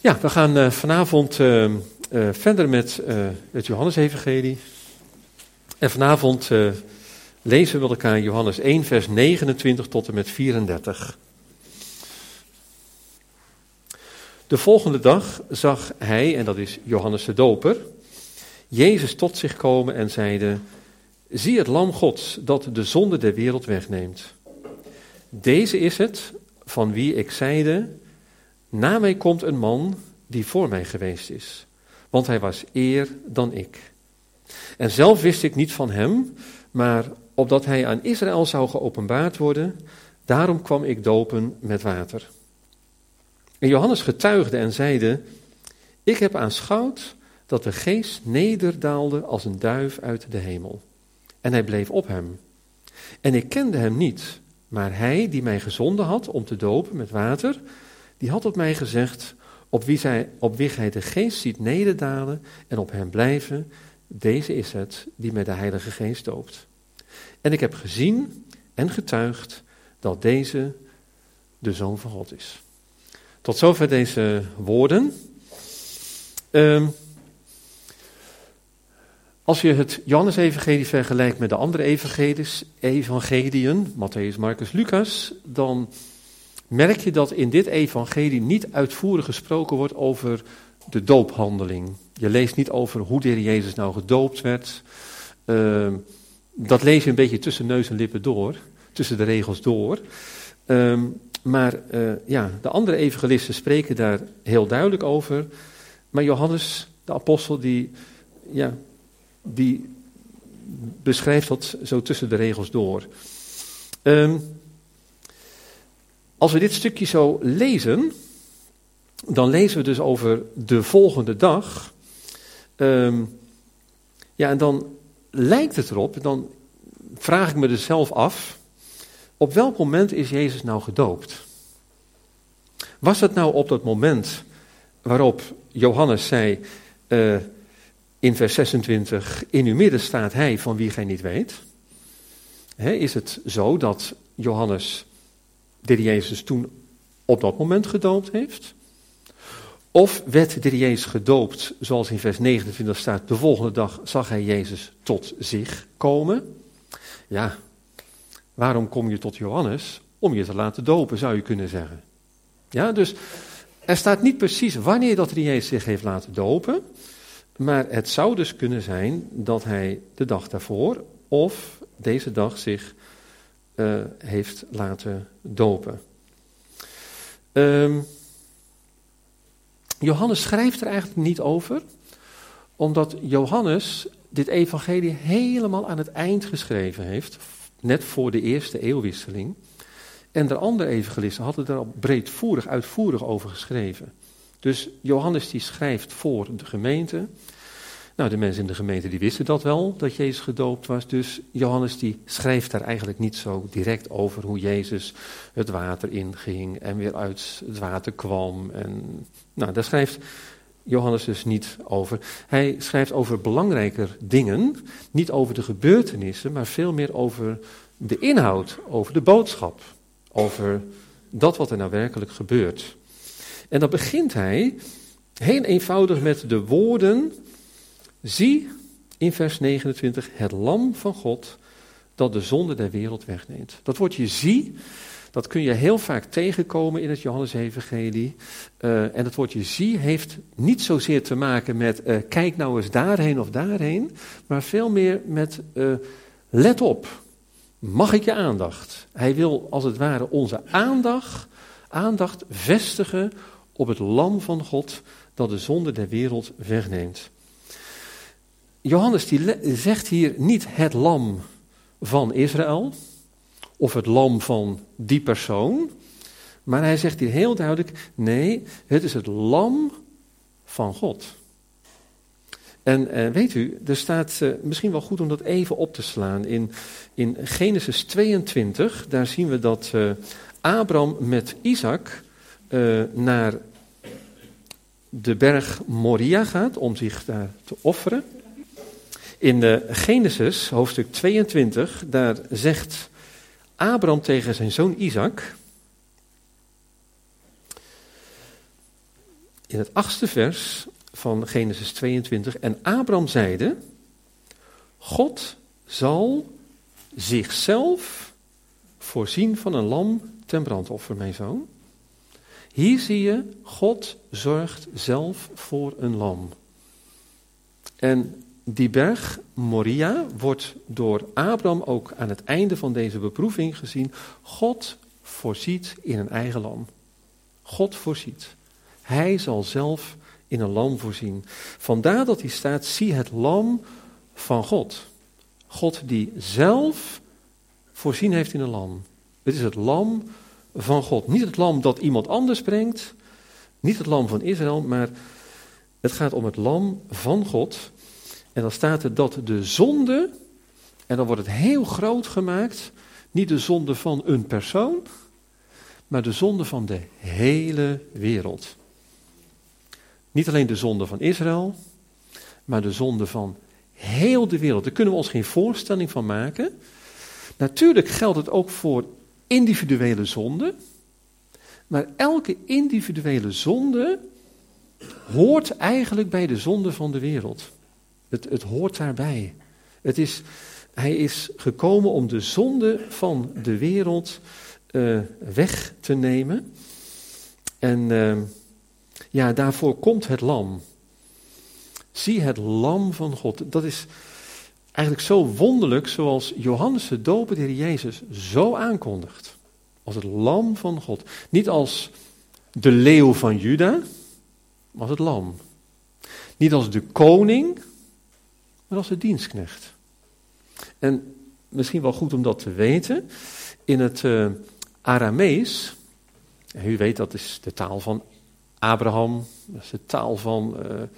Ja, we gaan vanavond verder met het Johannesevangelie. En vanavond lezen we met elkaar Johannes 1, vers 29 tot en met 34. De volgende dag zag hij, en dat is Johannes de Doper, Jezus tot zich komen en zeide: Zie het lam Gods dat de zonde der wereld wegneemt. Deze is het van wie ik zeide: Na mij komt een man die voor mij geweest is, want hij was eer dan ik. En zelf wist ik niet van hem, maar opdat hij aan Israël zou geopenbaard worden, daarom kwam ik dopen met water. En Johannes getuigde en zeide: Ik heb aanschouwd dat de geest nederdaalde als een duif uit de hemel. En hij bleef op hem. En ik kende hem niet, maar hij die mij gezonden had om te dopen met water, die had op mij gezegd: op wie gij de geest ziet nederdalen en op hem blijven, deze is het die met de Heilige Geest doopt. En ik heb gezien en getuigd dat deze de Zoon van God is. Tot zover deze woorden. Als je het Johannesevangelie vergelijkt met de andere evangeliën, Mattheüs, Marcus, Lucas, dan merk je dat in dit evangelie niet uitvoerig gesproken wordt over de doophandeling. Je leest niet over hoe de Heer Jezus nou gedoopt werd. Dat lees je een beetje tussen neus en lippen door, tussen de regels door. Maar de andere evangelisten spreken daar heel duidelijk over. Maar Johannes, de apostel, die beschrijft dat zo tussen de regels door. Als we dit stukje zo lezen, dan lezen we dus over de volgende dag. En dan lijkt het erop, dan vraag ik me dus zelf af, op welk moment is Jezus nou gedoopt? Was het nou op dat moment waarop Johannes zei, in vers 26, in uw midden staat hij van wie gij niet weet? Is het zo dat Johannes de Jezus toen op dat moment gedoopt heeft? Of werd de Jezus gedoopt, zoals in vers 29 staat, de volgende dag zag hij Jezus tot zich komen? Ja, waarom kom je tot Johannes? Om je te laten dopen, zou je kunnen zeggen. Ja, dus er staat niet precies wanneer dat de Jezus zich heeft laten dopen, maar het zou dus kunnen zijn dat hij de dag daarvoor of deze dag zich heeft laten dopen. Johannes schrijft er eigenlijk niet over, omdat Johannes dit evangelie helemaal aan het eind geschreven heeft, net voor de eerste eeuwwisseling. En de andere evangelisten hadden daar al breedvoerig, uitvoerig over geschreven. Dus Johannes die schrijft voor de gemeente. Nou, de mensen in de gemeente die wisten dat wel, dat Jezus gedoopt was. Dus Johannes die schrijft daar eigenlijk niet zo direct over hoe Jezus het water inging en weer uit het water kwam. En, nou, daar schrijft Johannes dus niet over. Hij schrijft over belangrijker dingen, niet over de gebeurtenissen, maar veel meer over de inhoud, over de boodschap, over dat wat er nou werkelijk gebeurt. En dan begint hij heel eenvoudig met de woorden: Zie, in vers 29, het lam van God dat de zonde der wereld wegneemt. Dat woordje zie, dat kun je heel vaak tegenkomen in het Johannesevangelie. En dat woordje zie heeft niet zozeer te maken met kijk nou eens daarheen of daarheen, maar veel meer met let op, mag ik je aandacht? Hij wil als het ware onze aandacht vestigen op het lam van God dat de zonde der wereld wegneemt. Johannes die zegt hier niet het lam van Israël of het lam van die persoon, maar hij zegt hier heel duidelijk: nee, het is het lam van God. En weet u, er staat misschien wel goed om dat even op te slaan. In Genesis 22, daar zien we dat Abraham met Isaac naar de berg Moria gaat om zich daar te offeren. In Genesis, hoofdstuk 22, daar zegt Abraham tegen zijn zoon Isaac: in het 8e vers van Genesis 22. En Abraham zeide, God zal zichzelf voorzien van een lam ten brandoffer, mijn zoon. Hier zie je, God zorgt zelf voor een lam. En die berg Moria wordt door Abraham ook aan het einde van deze beproeving gezien. God voorziet in een eigen lam. God voorziet. Hij zal zelf in een lam voorzien. Vandaar dat hier staat, zie het lam van God. God die zelf voorzien heeft in een lam. Het is het lam van God. Niet het lam dat iemand anders brengt. Niet het lam van Israël, maar het gaat om het lam van God. En dan staat er dat de zonde, en dan wordt het heel groot gemaakt, niet de zonde van een persoon, maar de zonde van de hele wereld. Niet alleen de zonde van Israël, maar de zonde van heel de wereld. Daar kunnen we ons geen voorstelling van maken. Natuurlijk geldt het ook voor individuele zonden, maar elke individuele zonde hoort eigenlijk bij de zonde van de wereld. Het hoort daarbij. Hij is gekomen om de zonde van de wereld weg te nemen. En daarvoor komt het lam. Zie het lam van God. Dat is eigenlijk zo wonderlijk zoals Johannes de Doper de Heer Jezus zo aankondigt. Als het lam van God. Niet als de leeuw van Juda, maar als het lam. Niet als de koning, maar als de dienstknecht. En misschien wel goed om dat te weten. In het Aramees, u weet dat is de taal van Abraham, dat is de taal van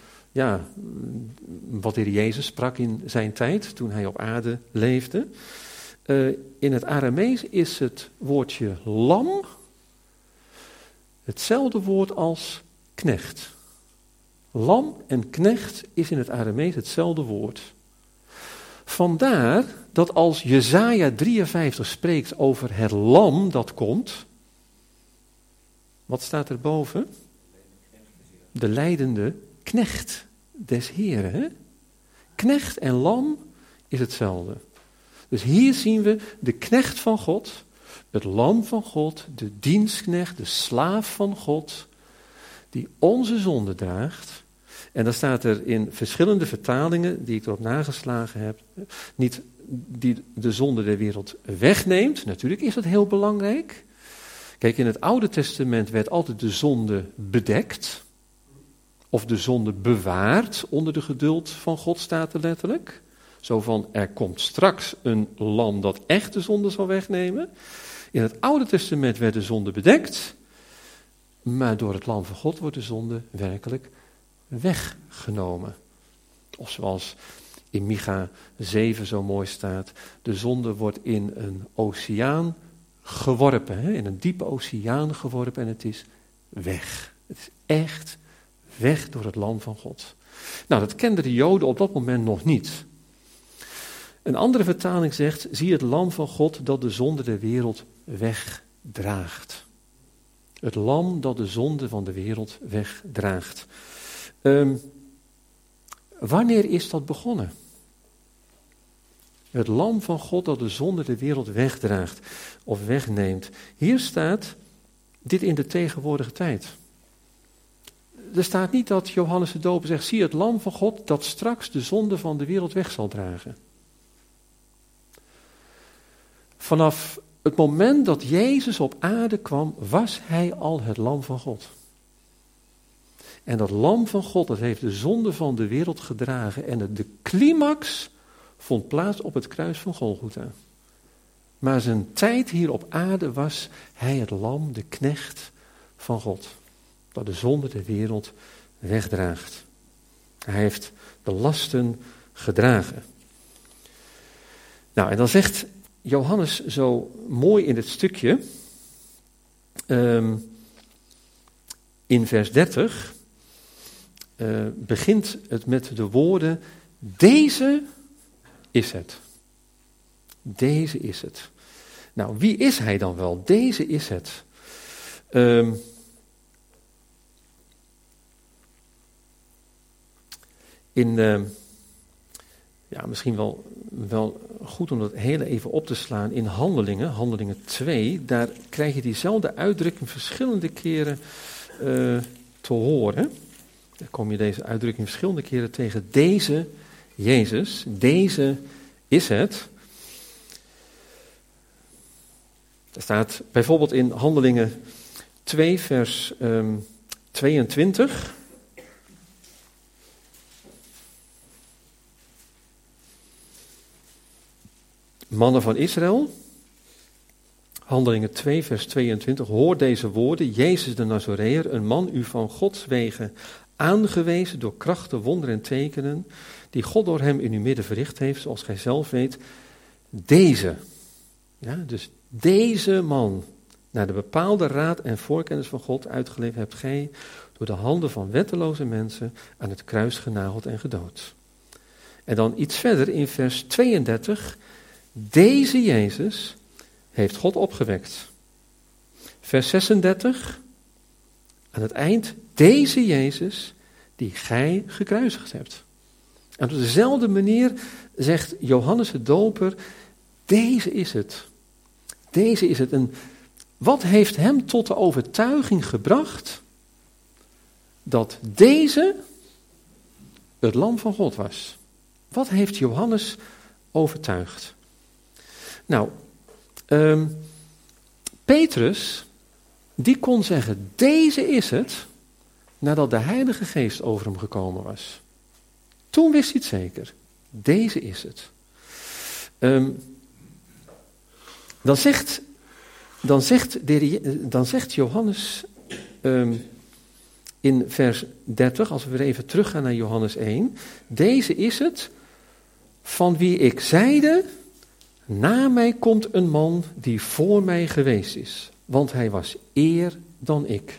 wat de Heer Jezus sprak in zijn tijd, toen hij op aarde leefde. In het Aramees is het woordje lam hetzelfde woord als knecht. Lam en knecht is in het Aramees hetzelfde woord. Vandaar dat als Jesaja 53 spreekt over het lam dat komt, wat staat er boven? De lijdende knecht des Heren. Hè? Knecht en lam is hetzelfde. Dus hier zien we de knecht van God, het lam van God, de dienstknecht, de slaaf van God, die onze zonde draagt. En dan staat er in verschillende vertalingen, die ik erop nageslagen heb, niet die de zonde der wereld wegneemt. Natuurlijk is dat heel belangrijk. Kijk, in het Oude Testament werd altijd de zonde bedekt. Of de zonde bewaard onder de geduld van God, staat er letterlijk. Zo van, er komt straks een lam dat echt de zonde zal wegnemen. In het Oude Testament werd de zonde bedekt. Maar door het lam van God wordt de zonde werkelijk weggenomen. Of zoals in Micha 7 zo mooi staat, de zonde wordt in een oceaan geworpen, in een diepe oceaan geworpen en het is weg. Het is echt weg door het lam van God. Nou, dat kenden de Joden op dat moment nog niet. Een andere vertaling zegt, zie het lam van God dat de zonde der wereld wegdraagt. Het lam dat de zonde van de wereld wegdraagt. Wanneer is dat begonnen? Het lam van God dat de zonde der wereld wegdraagt of wegneemt. Hier staat dit in de tegenwoordige tijd. Er staat niet dat Johannes de Doper zegt, zie het lam van God dat straks de zonde van de wereld weg zal dragen. Vanaf het moment dat Jezus op aarde kwam, was hij al het lam van God. En dat lam van God, dat heeft de zonde van de wereld gedragen. En de climax vond plaats op het kruis van Golgotha. Maar zijn tijd hier op aarde was hij het lam, de knecht van God. Dat de zonde der wereld wegdraagt. Hij heeft de lasten gedragen. Nou, en dan zegt Johannes zo mooi in dit stukje, in vers 30, begint het met de woorden, deze is het. Deze is het. Nou, wie is hij dan wel? Deze is het. misschien wel goed om dat heel even op te slaan in Handelingen 2, daar krijg je diezelfde uitdrukking verschillende keren te horen. Dan kom je deze uitdrukking verschillende keren tegen. Deze Jezus, deze is het. Er staat bijvoorbeeld in Handelingen 2 vers 22... Mannen van Israël, Handelingen 2 vers 22, hoor deze woorden, Jezus de Nazoreër, een man u van Gods wegen aangewezen door krachten, wonderen en tekenen, die God door hem in uw midden verricht heeft, zoals gij zelf weet, dus deze man, naar de bepaalde raad en voorkennis van God uitgeleverd hebt gij, door de handen van wetteloze mensen aan het kruis genageld en gedood. En dan iets verder in vers 32, deze Jezus heeft God opgewekt. Vers 36, aan het eind, deze Jezus die gij gekruisigd hebt. En op dezelfde manier zegt Johannes de Doper, deze is het. Deze is het. En wat heeft hem tot de overtuiging gebracht dat deze het lam van God was? Wat heeft Johannes overtuigd? Nou, Petrus, die kon zeggen, deze is het, nadat de Heilige Geest over hem gekomen was. Toen wist hij het zeker, deze is het. Dan zegt Johannes in vers 30, als we weer even teruggaan naar Johannes 1, deze is het, van wie ik zeide, na mij komt een man die voor mij geweest is, want hij was eer dan ik.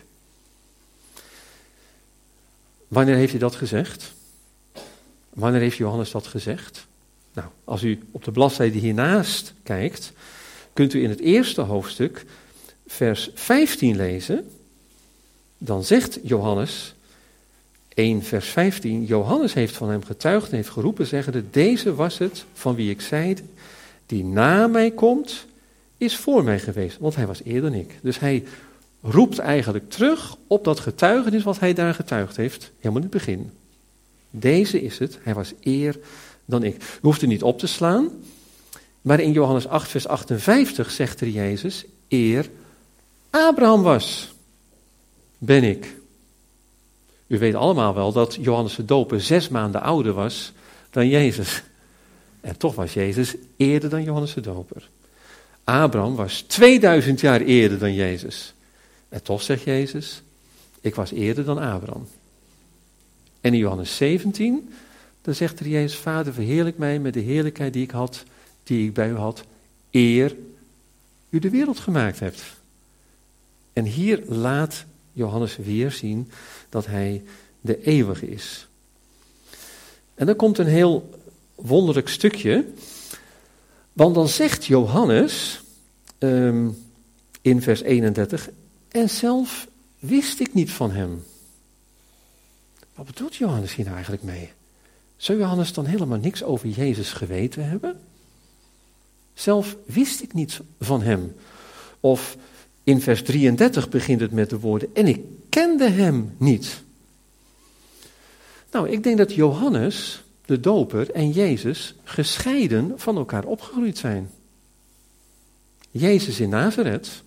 Wanneer heeft hij dat gezegd? Wanneer heeft Johannes dat gezegd? Nou, als u op de bladzijde hiernaast kijkt, kunt u in het eerste hoofdstuk vers 15 lezen. Dan zegt Johannes, 1 vers 15, Johannes heeft van hem getuigd en heeft geroepen, zeggende, deze was het van wie ik zeide, die na mij komt, is voor mij geweest, want hij was eerder dan ik. Dus hij roept eigenlijk terug op dat getuigenis wat hij daar getuigd heeft, helemaal in het begin. Deze is het, hij was eer dan ik. U hoeft er niet op te slaan, maar in Johannes 8 vers 58 zegt er Jezus, eer Abraham was, ben ik. U weet allemaal wel dat Johannes de Doper 6 maanden ouder was dan Jezus. En toch was Jezus eerder dan Johannes de Doper. Abraham was 2000 jaar eerder dan Jezus. En toch zegt Jezus, ik was eerder dan Abraham. En in Johannes 17, dan zegt er Jezus, Vader, verheerlijk mij met de heerlijkheid die ik bij u had, eer u de wereld gemaakt hebt. En hier laat Johannes weer zien dat hij de eeuwige is. En dan komt een heel wonderlijk stukje, want dan zegt Johannes in vers 31, en zelf wist ik niet van hem. Wat bedoelt Johannes hier nou eigenlijk mee? Zou Johannes dan helemaal niks over Jezus geweten hebben? Zelf wist ik niet van hem. Of in vers 33 begint het met de woorden, en ik kende hem niet. Nou, ik denk dat Johannes, de doper, en Jezus gescheiden van elkaar opgegroeid zijn. Jezus in Nazareth,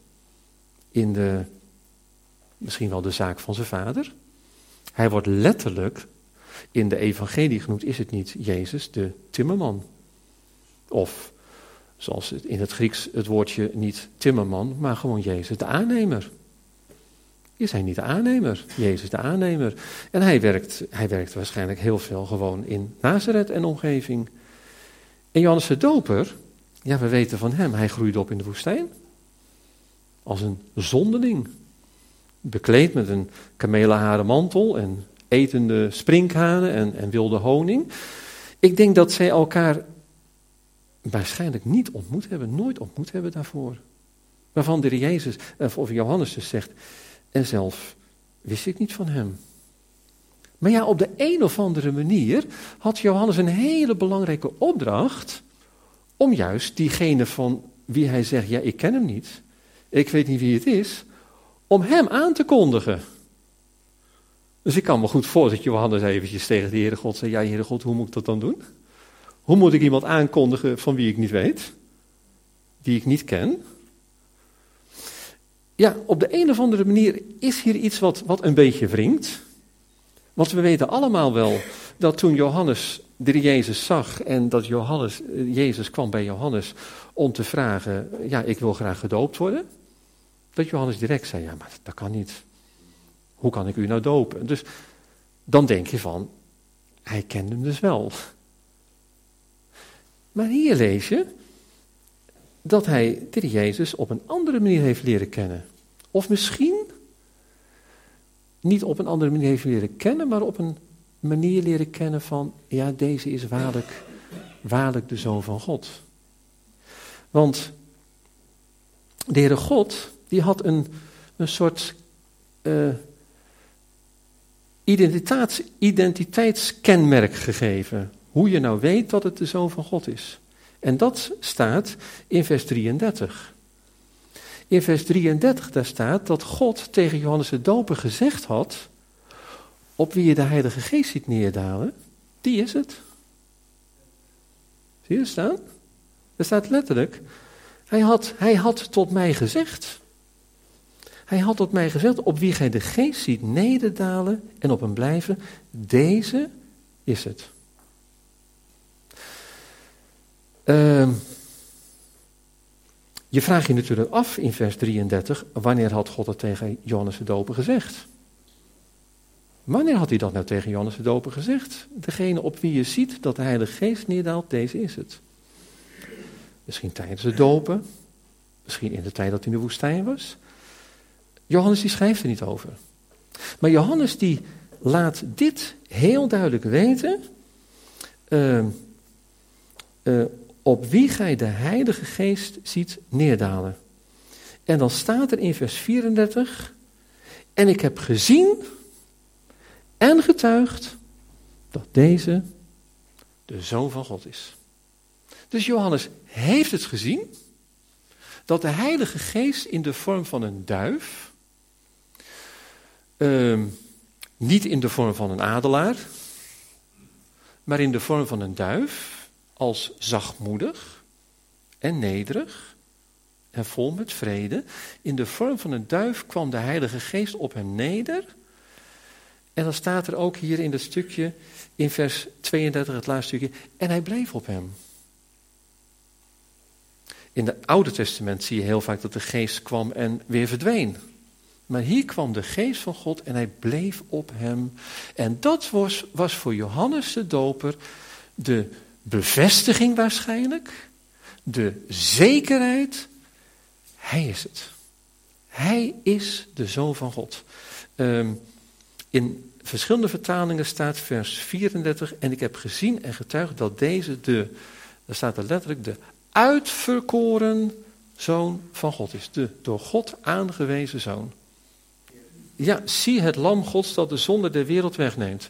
misschien wel de zaak van zijn vader. Hij wordt letterlijk in de evangelie genoemd, is het niet Jezus, de timmerman. Of, zoals het in het Grieks het woordje niet timmerman, maar gewoon Jezus, de aannemer. Is hij niet de aannemer? Jezus de aannemer. En hij werkt waarschijnlijk heel veel gewoon in Nazareth en omgeving. En Johannes de Doper, ja, we weten van hem, hij groeide op in de woestijn. Als een zonderling. Bekleed met een kamelenharen mantel en etende sprinkhanen en wilde honing. Ik denk dat zij elkaar waarschijnlijk niet ontmoet hebben, nooit ontmoet hebben daarvoor. Waarvan de Heer Jezus, of Johannes dus zegt, en zelf wist ik niet van hem. Maar ja, op de een of andere manier had Johannes een hele belangrijke opdracht om juist diegene van wie hij zegt, ja, ik ken hem niet, ik weet niet wie het is, om hem aan te kondigen. Dus ik kan me goed voorstellen dat Johannes eventjes tegen de Heere God zei, ja, Heere God, hoe moet ik dat dan doen? Hoe moet ik iemand aankondigen van wie ik niet weet, die ik niet ken? Ja, op de een of andere manier is hier iets wat een beetje wringt. Want we weten allemaal wel dat toen Johannes de Jezus zag en dat Jezus kwam bij Johannes om te vragen, ja, ik wil graag gedoopt worden. Dat Johannes direct zei, ja, maar dat kan niet. Hoe kan ik u nou dopen? Dus dan denk je van, hij kende hem dus wel. Maar hier lees je dat hij de Jezus op een andere manier heeft leren kennen. Of misschien niet op een andere manier heeft leren kennen, maar op een manier leren kennen van, ja, deze is waarlijk de Zoon van God. Want de Heere God, die had een soort identiteitskenmerk gegeven. Hoe je nou weet dat het de Zoon van God is. En dat staat in vers 33. In vers 33 daar staat dat God tegen Johannes de Doper gezegd had, op wie je de Heilige Geest ziet neerdalen, die is het. Zie je het staan? Er staat letterlijk, hij had tot mij gezegd. Hij had tot mij gezegd, op wie gij de Geest ziet nederdalen en op hem blijven, deze is het. Je vraagt je natuurlijk af in vers 33, wanneer had God dat tegen Johannes de Doper gezegd? Wanneer had hij dat nou tegen Johannes de Doper gezegd? Degene op wie je ziet dat de Heilige Geest neerdaalt, deze is het. Misschien tijdens het dopen, misschien in de tijd dat hij in de woestijn was. Johannes die schrijft er niet over. Maar Johannes die laat dit heel duidelijk weten, op wie gij de Heilige Geest ziet neerdalen. En dan staat er in vers 34, en ik heb gezien en getuigd dat deze de Zoon van God is. Dus Johannes heeft het gezien, dat de Heilige Geest in de vorm van een duif, niet in de vorm van een adelaar, maar in de vorm van een duif, als zachtmoedig en nederig en vol met vrede. In de vorm van een duif kwam de Heilige Geest op hem neder. En dan staat er ook hier in dat stukje, in vers 32, het laatste stukje, en hij bleef op hem. In het Oude Testament zie je heel vaak dat de Geest kwam en weer verdween. Maar hier kwam de Geest van God en hij bleef op hem. En dat was voor Johannes de Doper de bevestiging waarschijnlijk, de zekerheid, hij is het. Hij is de Zoon van God. In verschillende vertalingen staat vers 34, en ik heb gezien en getuigd dat deze daar staat er letterlijk, de uitverkoren Zoon van God is. De door God aangewezen Zoon. Ja, zie het lam Gods dat de zonde der wereld wegneemt.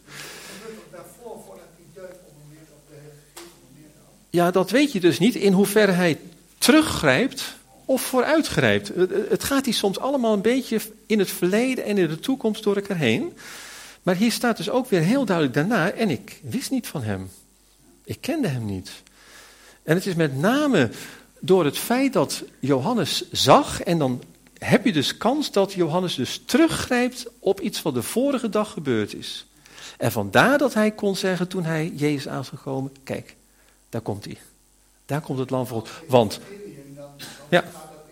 Ja, dat weet je dus niet in hoeverre hij teruggrijpt of vooruitgrijpt. Het gaat hier soms allemaal een beetje in het verleden en in de toekomst door elkaar heen. Maar hier staat dus ook weer heel duidelijk daarna, en ik wist niet van hem. Ik kende hem niet. En het is met name door het feit dat Johannes zag, en dan heb je dus kans dat Johannes dus teruggrijpt op iets wat de vorige dag gebeurd is. En vandaar dat hij kon zeggen toen hij Jezus aan zou komen, kijk, daar komt hij. Daar komt het lam van God. Want, ja,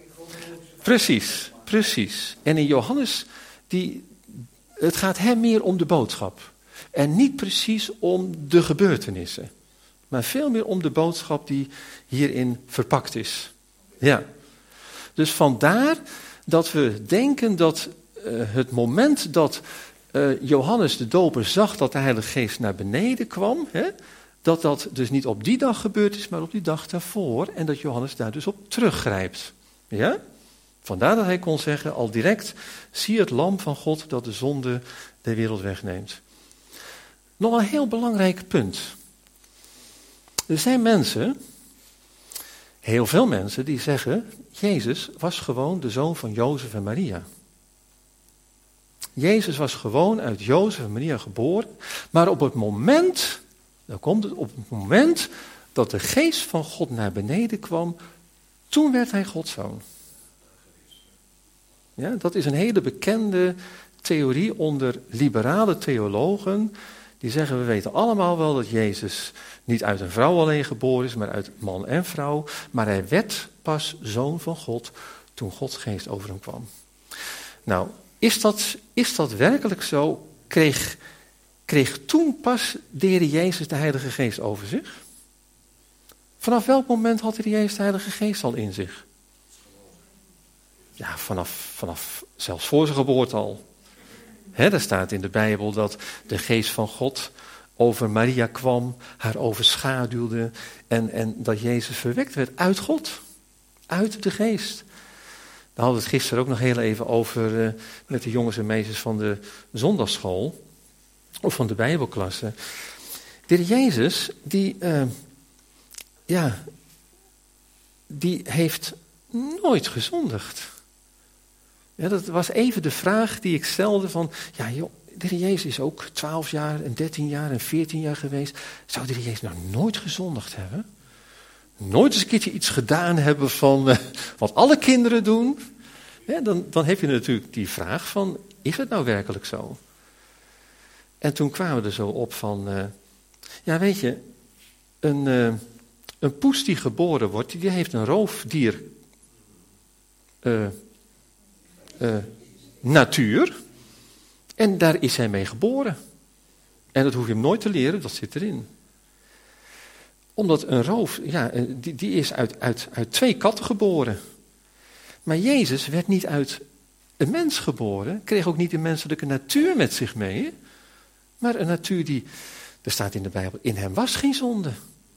precies. En in Johannes, het gaat hem meer om de boodschap. En niet precies om de gebeurtenissen. Maar veel meer om de boodschap die hierin verpakt is. Ja. Dus vandaar dat we denken dat het moment dat Johannes de Doper zag dat de Heilige Geest naar beneden kwam, dat dus niet op die dag gebeurd is, maar op die dag daarvoor. En dat Johannes daar dus op teruggrijpt. Ja? Vandaar dat hij kon zeggen al direct, zie het lam van God dat de zonde der wereld wegneemt. Nog een heel belangrijk punt. Er zijn mensen, heel veel mensen, die zeggen, Jezus was gewoon de zoon van Jozef en Maria. Jezus was gewoon uit Jozef en Maria geboren, maar op het moment, dan komt het, op het moment dat de geest van God naar beneden kwam, toen werd hij Gods zoon. Ja, dat is een hele bekende theorie onder liberale theologen. Die zeggen, we weten allemaal wel dat Jezus niet uit een vrouw alleen geboren is, maar uit man en vrouw. Maar hij werd pas zoon van God toen Gods geest over hem kwam. Nou, is dat werkelijk zo? Kreeg toen pas de Heer Jezus de Heilige Geest over zich? Vanaf welk moment had de Heer Jezus de Heilige Geest al in zich? Ja, vanaf zelfs voor zijn geboorte al. Er staat in de Bijbel dat de geest van God over Maria kwam, haar overschaduwde en dat Jezus verwekt werd uit God, uit de geest. Daar hadden we het gisteren ook nog heel even over met de jongens en meisjes van de zondagsschool, of van de Bijbelklasse. De Heer Jezus, die heeft nooit gezondigd. Ja, dat was even de vraag die ik stelde van, ja joh, de Heer Jezus is ook 12 jaar en 13 jaar en 14 jaar geweest. Zou de Heer Jezus nou nooit gezondigd hebben? Nooit eens een keertje iets gedaan hebben van wat alle kinderen doen? Ja, dan heb je natuurlijk die vraag van, is het nou werkelijk zo? En toen kwamen we er zo op van, ja weet je, een poes die geboren wordt, die heeft een roofdier natuur. En daar is hij mee geboren. En dat hoef je hem nooit te leren, dat zit erin. Omdat een roof, ja, die is uit 2 katten geboren. Maar Jezus werd niet uit een mens geboren, kreeg ook niet een menselijke natuur met zich mee. Maar een natuur die, er staat in de Bijbel, in hem was geen zonde.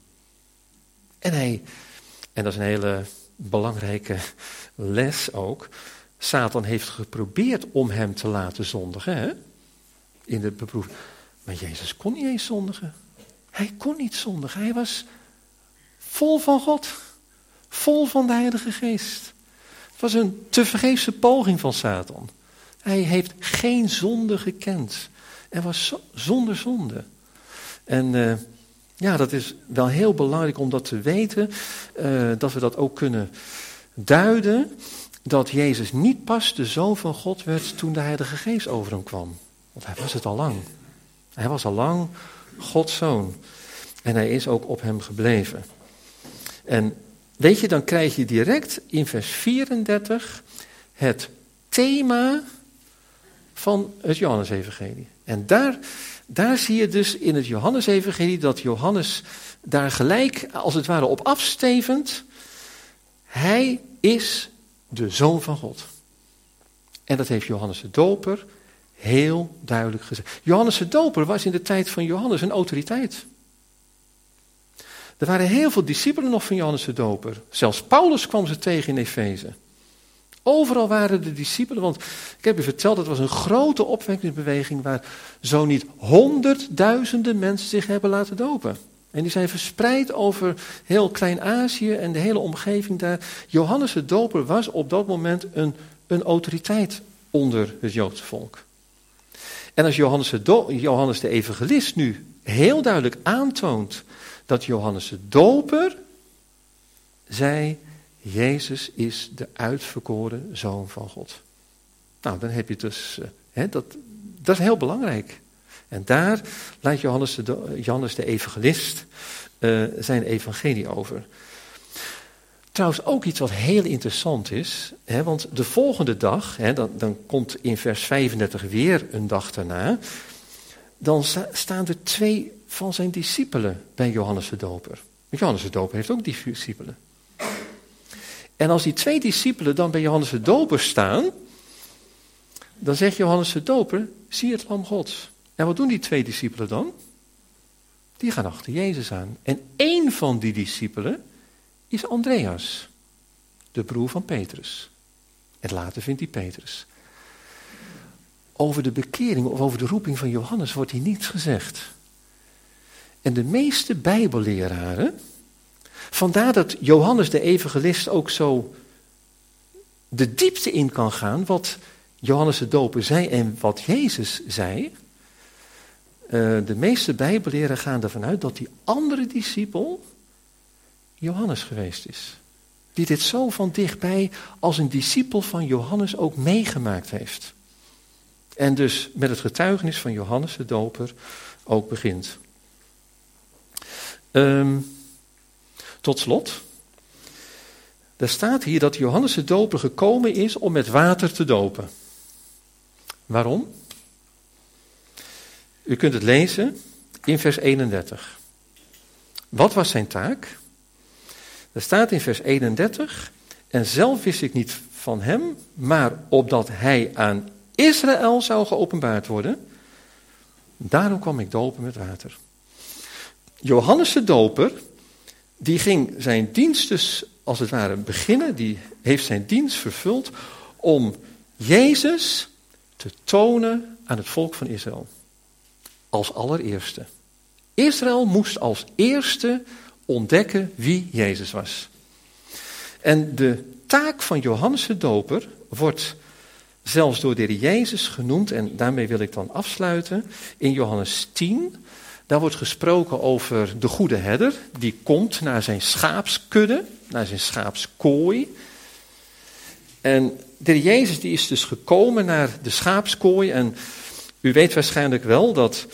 En dat is een hele belangrijke les ook, Satan heeft geprobeerd om hem te laten zondigen, hè? In de beproeving. Maar Jezus kon niet eens zondigen. Hij kon niet zondigen. Hij was vol van God. Vol van de Heilige Geest. Het was een tevergeefse poging van Satan. Hij heeft geen zonde gekend. Er was zonder zonde. En dat is wel heel belangrijk om dat te weten. Dat we dat ook kunnen duiden. Dat Jezus niet pas de Zoon van God werd toen de Heilige Geest over hem kwam. Want hij was het al lang. Hij was al lang Gods Zoon. En hij is ook op hem gebleven. En weet je, dan krijg je direct in vers 34 het thema van het Johannesevangelie. En daar zie je dus in het Johannesevangelie dat Johannes daar gelijk als het ware op afstevend. Hij is de Zoon van God. En dat heeft Johannes de Doper heel duidelijk gezegd. Johannes de Doper was in de tijd van Johannes een autoriteit. Er waren heel veel discipelen nog van Johannes de Doper. Zelfs Paulus kwam ze tegen in Efeze. Overal waren de discipelen, want ik heb u verteld, het was een grote opwekkingsbeweging waar zo niet 100.000 mensen zich hebben laten dopen. En die zijn verspreid over heel Klein-Azië en de hele omgeving daar. Johannes de Doper was op dat moment een autoriteit onder het Joodse volk. En als Johannes de Evangelist nu heel duidelijk aantoont dat Johannes de Doper zei, Jezus is de uitverkoren Zoon van God. Nou, dan heb je dus, dat is heel belangrijk. En daar laat Johannes de Evangelist zijn evangelie over. Trouwens ook iets wat heel interessant is, want de volgende dag, dan komt in vers 35 weer een dag daarna, dan staan er 2 van zijn discipelen bij Johannes de Doper. Johannes de Doper heeft ook discipelen. En als die 2 discipelen dan bij Johannes de Doper staan, dan zegt Johannes de Doper, zie het lam Gods. En wat doen die 2 discipelen dan? Die gaan achter Jezus aan. En 1 van die discipelen is Andreas, de broer van Petrus. En later vindt hij Petrus. Over de bekering of over de roeping van Johannes wordt hier niets gezegd. En de meeste Bijbelleraren, vandaar dat Johannes de evangelist ook zo de diepte in kan gaan, wat Johannes de Doper zei en wat Jezus zei. De meeste Bijbelleraren gaan ervan uit dat die andere discipel Johannes geweest is. Die dit zo van dichtbij als een discipel van Johannes ook meegemaakt heeft. En dus met het getuigenis van Johannes de Doper ook begint. Tot slot, er staat hier dat Johannes de Doper gekomen is om met water te dopen. Waarom? U kunt het lezen in vers 31. Wat was zijn taak? Er staat in vers 31, en zelf wist ik niet van hem, maar opdat hij aan Israël zou geopenbaard worden, daarom kwam ik dopen met water. Johannes de Doper, die ging zijn dienst dus als het ware beginnen, die heeft zijn dienst vervuld om Jezus te tonen aan het volk van Israël. Als allereerste. Israël moest als eerste ontdekken wie Jezus was. En de taak van Johannes de Doper wordt zelfs door de Heer Jezus genoemd, en daarmee wil ik dan afsluiten, in Johannes 10. Daar wordt gesproken over de goede herder, die komt naar zijn schaapskudde, naar zijn schaapskooi. En de Heer Jezus die is dus gekomen naar de schaapskooi, en u weet waarschijnlijk wel dat,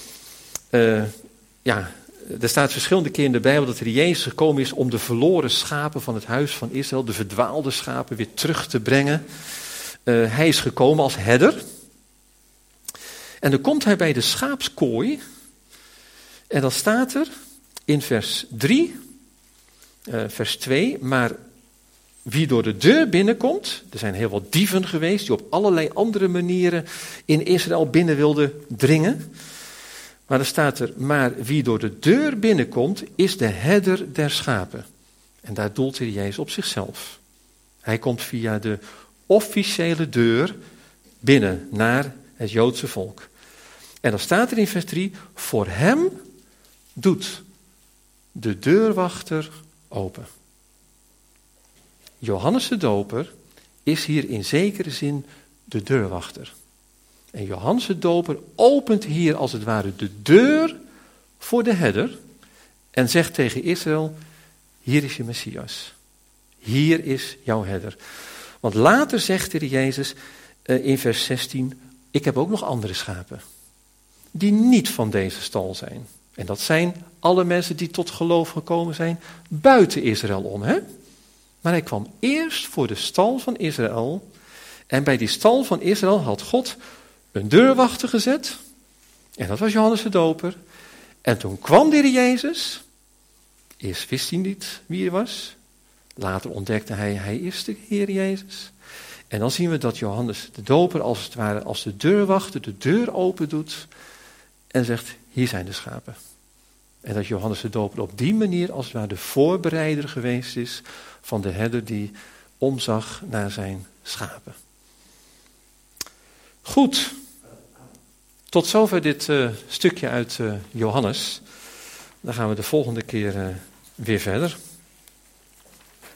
er staat verschillende keer in de Bijbel dat de Heer Jezus gekomen is om de verloren schapen van het huis van Israël, de verdwaalde schapen, weer terug te brengen. Hij is gekomen als herder. En dan komt hij bij de schaapskooi. En dan staat er in vers 3, vers 2, maar wie door de deur binnenkomt, er zijn heel wat dieven geweest die op allerlei andere manieren in Israël binnen wilden dringen. Maar dan staat er, maar wie door de deur binnenkomt, is de herder der schapen. En daar doelt de Heer Jezus op zichzelf. Hij komt via de officiële deur binnen naar het Joodse volk. En dan staat er in vers 3, voor hem doet de deurwachter open. Johannes de Doper is hier in zekere zin de deurwachter. En Johannes de Doper opent hier als het ware de deur voor de herder en zegt tegen Israël, hier is je Messias. Hier is jouw herder. Want later zegt de Heer Jezus in vers 16, ik heb ook nog andere schapen die niet van deze stal zijn. En dat zijn alle mensen die tot geloof gekomen zijn buiten Israël om. Hè? Maar hij kwam eerst voor de stal van Israël. En bij die stal van Israël had God een deurwachter gezet. En dat was Johannes de Doper. En toen kwam de Heer Jezus. Eerst wist hij niet wie hij was. Later ontdekte hij is de Heer Jezus. En dan zien we dat Johannes de Doper als het ware als de deurwachter de deur open doet. En zegt, hier zijn de schapen. En dat Johannes de Doper op die manier als het ware de voorbereider geweest is van de herder die omzag naar zijn schapen. Goed, tot zover dit stukje uit Johannes. Dan gaan we de volgende keer weer verder.